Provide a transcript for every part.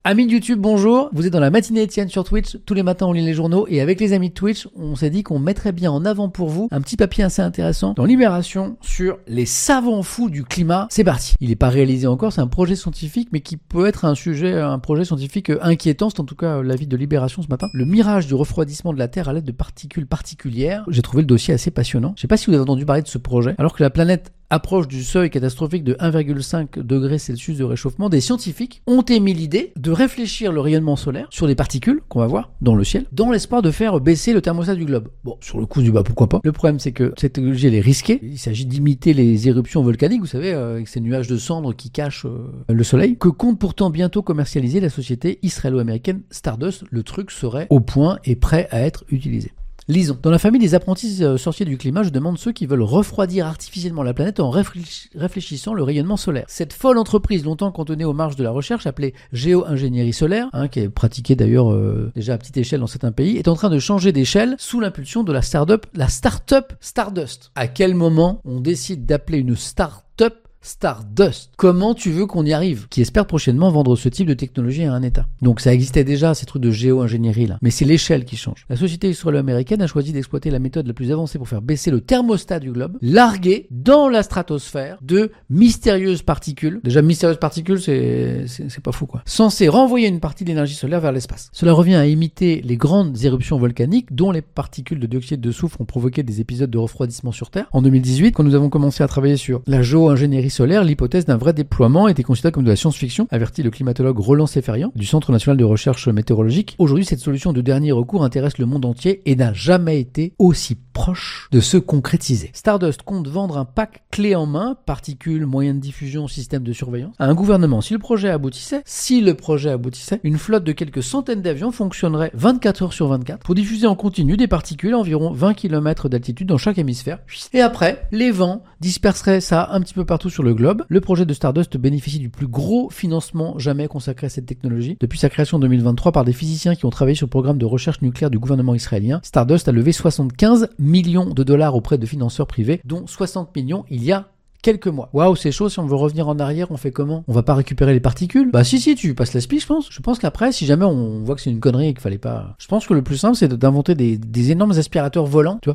Amis de YouTube, bonjour. Vous êtes dans la matinée Étienne sur Twitch. Tous les matins, on lit les journaux. Et avec les amis de Twitch, on s'est dit qu'on mettrait bien en avant pour vous un petit papier assez intéressant dans Libération sur les savants fous du climat. C'est parti. Il n'est pas réalisé encore, c'est un projet scientifique, mais qui peut être un projet scientifique inquiétant. C'est en tout cas l'avis de Libération ce matin. Le mirage du refroidissement de la Terre à l'aide de particules particulières. J'ai trouvé le dossier assez passionnant. Je ne sais pas si vous avez entendu parler de ce projet. Alors que la planète approche du seuil catastrophique de 1,5 degrés Celsius de réchauffement, des scientifiques ont émis l'idée de réfléchir le rayonnement solaire sur des particules qu'on va voir dans le ciel, dans l'espoir de faire baisser le thermostat du globe. Bon, sur le coup du bas, pourquoi pas. Le problème, c'est que cette technologie, elle est risquée. Il s'agit d'imiter les éruptions volcaniques, vous savez, avec ces nuages de cendres qui cachent le soleil, que compte pourtant bientôt commercialiser la société israélo-américaine Stardust. Le truc serait au point et prêt à être utilisé. Lisons. Dans la famille des apprentis sorciers du climat, je demande ceux qui veulent refroidir artificiellement la planète en réfléchissant le rayonnement solaire. Cette folle entreprise, longtemps cantonnée aux marges de la recherche, appelée géo-ingénierie solaire, qui est pratiquée d'ailleurs déjà à petite échelle dans certains pays, est en train de changer d'échelle sous l'impulsion de la start-up Stardust. À quel moment on décide d'appeler une start-up Stardust? Comment tu veux qu'on y arrive? Qui espère prochainement vendre ce type de technologie à un État. Donc ça existait déjà, ces trucs de géo-ingénierie là. Mais c'est l'échelle qui change. La société israélo-américaine a choisi d'exploiter la méthode la plus avancée pour faire baisser le thermostat du globe, larguer dans la stratosphère de mystérieuses particules. Déjà, mystérieuses particules, c'est pas fou quoi. Censées renvoyer une partie de l'énergie solaire vers l'espace. Cela revient à imiter les grandes éruptions volcaniques dont les particules de dioxyde de soufre ont provoqué des épisodes de refroidissement sur Terre. En 2018, quand nous avons commencé à travailler sur la géo-ingénierie solaire, l'hypothèse d'un vrai déploiement était considérée comme de la science-fiction, avertit le climatologue Roland Seferian du Centre national de recherche météorologique. Aujourd'hui, cette solution de dernier recours intéresse le monde entier et n'a jamais été aussi proche de se concrétiser. Stardust compte vendre un pack clé en main, particules, moyens de diffusion, système de surveillance, à un gouvernement. Si le projet aboutissait, une flotte de quelques centaines d'avions fonctionnerait 24 heures sur 24 pour diffuser en continu des particules à environ 20 km d'altitude dans chaque hémisphère. Et après, les vents disperseraient ça un petit peu partout sur le globe. Le projet de Stardust bénéficie du plus gros financement jamais consacré à cette technologie. Depuis sa création en 2023 par des physiciens qui ont travaillé sur le programme de recherche nucléaire du gouvernement israélien, Stardust a levé 75 millions de dollars auprès de financeurs privés, dont 60 millions il y a quelques mois. Waouh, c'est chaud. Si on veut revenir en arrière, on fait comment? On va pas récupérer les particules? Bah si, tu passes la spie, je pense. Je pense qu'après, si jamais on voit que c'est une connerie et qu'il fallait pas... Je pense que le plus simple, c'est d'inventer des énormes aspirateurs volants, tu vois.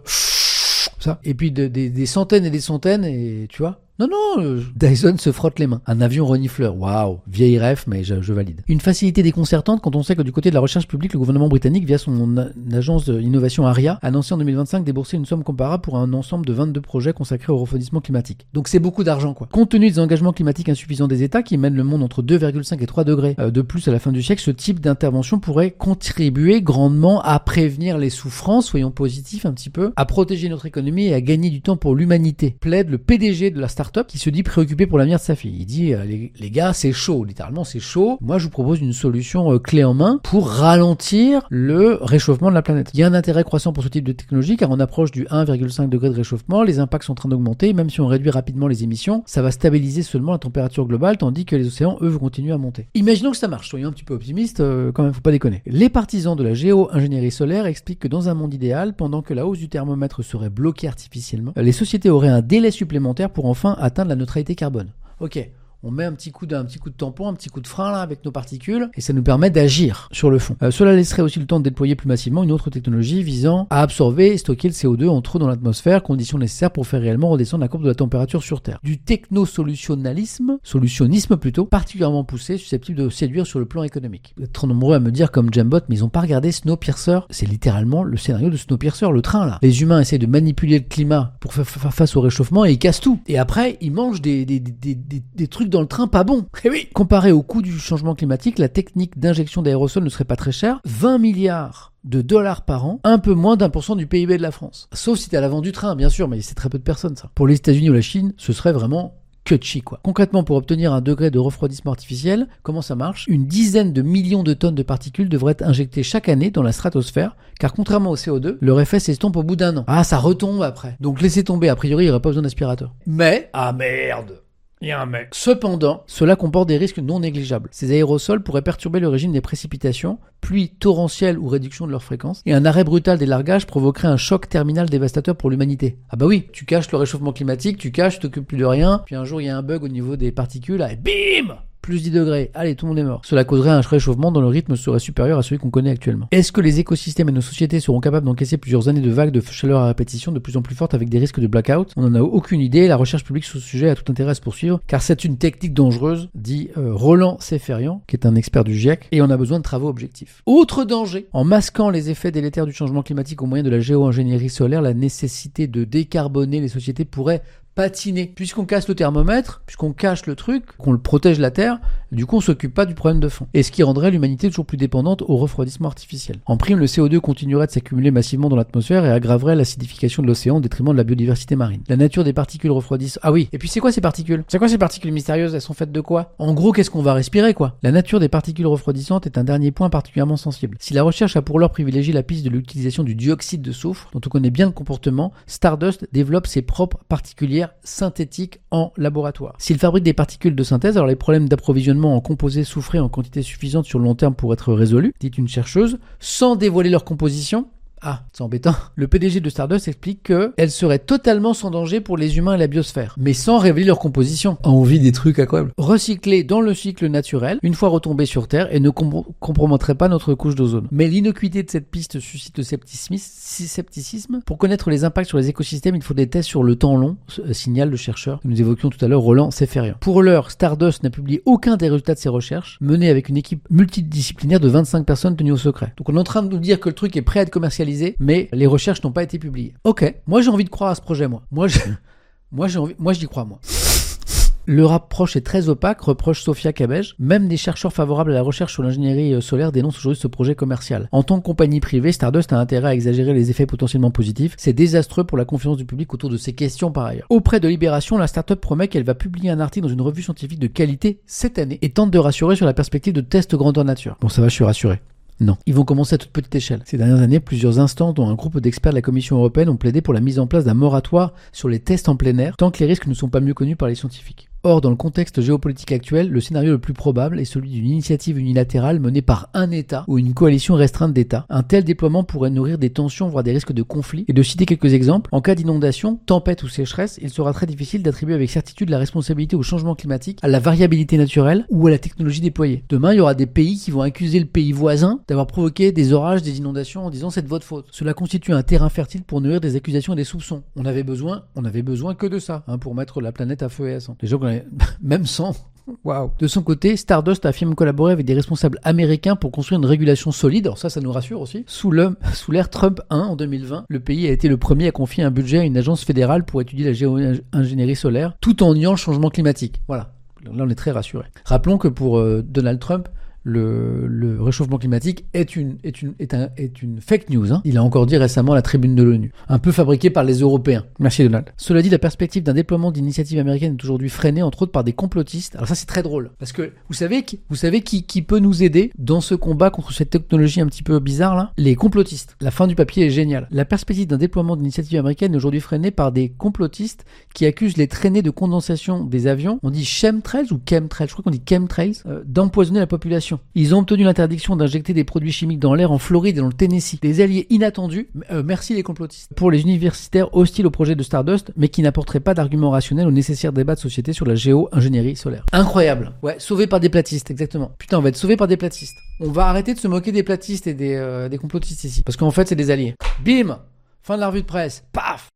Ça. Et puis des centaines et des centaines, et tu vois. Non, Dyson se frotte les mains. Un avion renifleur, waouh, vieille ref, mais je valide. Une facilité déconcertante quand on sait que du côté de la recherche publique, le gouvernement britannique, via son agence d'innovation ARIA, a annoncé en 2025 débourser une somme comparable pour un ensemble de 22 projets consacrés au refroidissement climatique. Donc c'est beaucoup d'argent quoi. Compte tenu des engagements climatiques insuffisants des États qui mènent le monde entre 2,5 et 3 degrés de plus à la fin du siècle, ce type d'intervention pourrait contribuer grandement à prévenir les souffrances, soyons positifs un petit peu, à protéger notre économie et à gagner du temps pour l'humanité, plaide le PDG de la start-up qui se dit préoccupé pour l'avenir de sa fille. Il dit les gars, c'est chaud, littéralement c'est chaud. Moi je vous propose une solution clé en main pour ralentir le réchauffement de la planète. Il y a un intérêt croissant pour ce type de technologie car on approche du 1,5 degré de réchauffement, les impacts sont en train d'augmenter, même si on réduit rapidement les émissions, ça va stabiliser seulement la température globale tandis que les océans eux vont continuer à monter. Imaginons que ça marche, soyons un petit peu optimistes, quand même faut pas déconner. Les partisans de la géo-ingénierie solaire expliquent que dans un monde idéal, pendant que la hausse du thermomètre serait bloquée artificiellement, les sociétés auraient un délai supplémentaire pour enfin atteindre la neutralité carbone. Ok, on met un petit coup de tampon, un petit coup de frein là avec nos particules et ça nous permet d'agir sur le fond. Cela laisserait aussi le temps de déployer plus massivement une autre technologie visant à absorber et stocker le CO2 en trop dans l'atmosphère, condition nécessaire pour faire réellement redescendre la courbe de la température sur Terre. Du technosolutionnisme plutôt, particulièrement poussé, susceptible de séduire sur le plan économique. Vous êtes trop nombreux à me dire comme Jambot, mais ils ont pas regardé Snowpiercer. C'est littéralement le scénario de Snowpiercer, le train là. Les humains essaient de manipuler le climat pour faire face au réchauffement et ils cassent tout. Et après, ils mangent des trucs dans le train pas bon. Et oui. Comparé au coût du changement climatique, la technique d'injection d'aérosols ne serait pas très chère. 20 milliards de dollars par an, un peu moins d'1% du PIB de la France. Sauf si t'es à l'avant du train, bien sûr, mais c'est très peu de personnes ça. Pour les États-Unis ou la Chine, ce serait vraiment cutchy quoi. Concrètement, pour obtenir un degré de refroidissement artificiel, comment ça marche? Une dizaine de millions de tonnes de particules devraient être injectées chaque année dans la stratosphère, car contrairement au CO2, leur effet s'estompe au bout d'un an. Ah, ça retombe après. Donc laissez tomber, a priori, il n'y aurait pas besoin d'aspirateur. Mais, ah merde! Il y a un mec. Cependant, cela comporte des risques non négligeables. Ces aérosols pourraient perturber le régime des précipitations, pluies torrentielles ou réduction de leur fréquence, et un arrêt brutal des largages provoquerait un choc terminal dévastateur pour l'humanité. Ah bah oui, tu caches le réchauffement climatique, tu t'occupes plus de rien, puis un jour il y a un bug au niveau des particules, et bim! plus 10 degrés, allez, tout le monde est mort. Cela causerait un réchauffement dont le rythme serait supérieur à celui qu'on connaît actuellement. Est-ce que les écosystèmes et nos sociétés seront capables d'encaisser plusieurs années de vagues de chaleur à répétition de plus en plus fortes avec des risques de blackout? On n'en a aucune idée, la recherche publique sur ce sujet a tout intérêt à se poursuivre, car c'est une technique dangereuse, dit Roland Seferian, qui est un expert du GIEC, et on a besoin de travaux objectifs. Autre danger, en masquant les effets délétères du changement climatique au moyen de la géo-ingénierie solaire, la nécessité de décarboner les sociétés pourrait patiner. Puisqu'on casse le thermomètre, puisqu'on cache le truc, qu'on le protège la Terre, du coup on s'occupe pas du problème de fond. Et ce qui rendrait l'humanité toujours plus dépendante au refroidissement artificiel. En prime, le CO2 continuerait de s'accumuler massivement dans l'atmosphère et aggraverait l'acidification de l'océan au détriment de la biodiversité marine. La nature des particules refroidissent. Ah oui, et puis c'est quoi ces particules? C'est quoi ces particules mystérieuses? Elles sont faites de quoi? En gros, qu'est-ce qu'on va respirer quoi? La nature des particules refroidissantes est un dernier point particulièrement sensible. Si la recherche a pour l'heure privilégié la piste de l'utilisation du dioxyde de soufre, dont on connaît bien le comportement, Stardust développe ses propres particulières synthétiques en laboratoire. S'il fabrique des particules de synthèse, alors les problèmes d'approvisionnement en composés soufrés en quantité suffisante sur le long terme pourraient être résolus, dit une chercheuse, sans dévoiler leur composition. Ah, c'est embêtant. Le PDG de Stardust explique qu'elle serait totalement sans danger pour les humains et la biosphère, mais sans révéler leur composition. Envie des trucs incroyables. Recyclés dans le cycle naturel, une fois retombés sur Terre, et ne compromettrait pas notre couche d'ozone. Mais l'innocuité de cette piste suscite le scepticisme. Pour connaître les impacts sur les écosystèmes, il faut des tests sur le temps long, signale le chercheur que nous évoquions tout à l'heure, Roland Seferian. Pour l'heure, Stardust n'a publié aucun des résultats de ses recherches, menées avec une équipe multidisciplinaire de 25 personnes tenues au secret. Donc on est en train de nous dire que le truc est prêt à être commercialisé, mais les recherches n'ont pas été publiées. Ok, moi j'ai envie de croire à ce projet, moi j'y crois, moi. Le rapproche est très opaque, reproche Sophia Cabej. Même des chercheurs favorables à la recherche sur l'ingénierie solaire dénoncent aujourd'hui ce projet commercial. En tant que compagnie privée, Stardust a intérêt à exagérer les effets potentiellement positifs. C'est désastreux pour la confiance du public autour de ces questions par ailleurs. Auprès de Libération, la start-up promet qu'elle va publier un article dans une revue scientifique de qualité cette année et tente de rassurer sur la perspective de tests grandeur nature. Bon, ça va, je suis rassuré. Non. Ils vont commencer à toute petite échelle. Ces dernières années, plusieurs instances, dont un groupe d'experts de la Commission européenne, ont plaidé pour la mise en place d'un moratoire sur les tests en plein air, tant que les risques ne sont pas mieux connus par les scientifiques. Or, dans le contexte géopolitique actuel, le scénario le plus probable est celui d'une initiative unilatérale menée par un État ou une coalition restreinte d'États. Un tel déploiement pourrait nourrir des tensions, voire des risques de conflit. Et de citer quelques exemples, en cas d'inondation, tempête ou sécheresse, il sera très difficile d'attribuer avec certitude la responsabilité au changement climatique, à la variabilité naturelle ou à la technologie déployée. Demain, il y aura des pays qui vont accuser le pays voisin d'avoir provoqué des orages, des inondations en disant c'est de votre faute. Cela constitue un terrain fertile pour nourrir des accusations et des soupçons. On avait besoin que de ça, pour mettre la planète à feu et à sang. Les gens même sans. Waouh. De son côté, Stardust affirme collaborer avec des responsables américains pour construire une régulation solide. Alors ça nous rassure aussi. Sous l'ère Trump 1 en 2020, le pays a été le premier à confier un budget à une agence fédérale pour étudier la géo-ingénierie solaire, tout en niant le changement climatique. Voilà. Là, on est très rassurés. Rappelons que pour Donald Trump, le réchauffement climatique est une fake news. Il a encore dit récemment à la tribune de l'ONU. Un peu fabriqué par les Européens. Merci Donald. Cela dit, la perspective d'un déploiement d'initiatives américaines est aujourd'hui freinée, entre autres par des complotistes. Alors ça, c'est très drôle. Parce que vous savez qui peut nous aider dans ce combat contre cette technologie un petit peu bizarre là? Les complotistes. La fin du papier est géniale. La perspective d'un déploiement d'initiatives américaines est aujourd'hui freinée par des complotistes qui accusent les traînées de condensation des avions. On dit chemtrails ou chemtrails? Je crois qu'on dit chemtrails. D'empoisonner la population. Ils ont obtenu l'interdiction d'injecter des produits chimiques dans l'air en Floride et dans le Tennessee. Des alliés inattendus, merci les complotistes. Pour les universitaires hostiles au projet de Stardust, mais qui n'apporteraient pas d'arguments rationnels au nécessaire débat de société sur la géo-ingénierie solaire. Incroyable. Ouais, sauvé par des platistes, exactement. Putain, on va être sauvé par des platistes. On va arrêter de se moquer des platistes et des complotistes ici. Parce qu'en fait, c'est des alliés. Bim! Fin de la revue de presse. Paf!